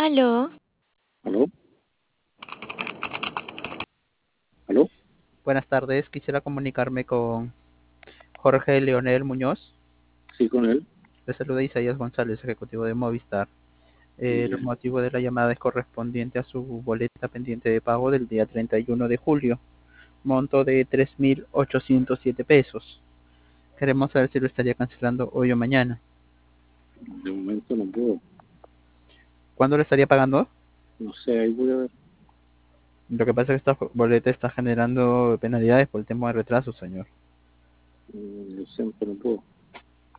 Aló, ¿Aló? ¿Aló? Buenas tardes, quisiera comunicarme con Jorge Leonel Muñoz. Sí, con él. Le saluda Isaías González, ejecutivo de Movistar. El Ya. motivo de la llamada es correspondiente a su boleta pendiente de pago del día 31 de julio, monto de 3.807 pesos. Queremos saber si lo estaría cancelando hoy o mañana. De momento no puedo. ¿Cuándo lo estaría pagando? No sé, ahí voy a ver. Lo que pasa es que esta boleta está generando penalidades por el tema de retraso, señor. Lo siento, no puedo.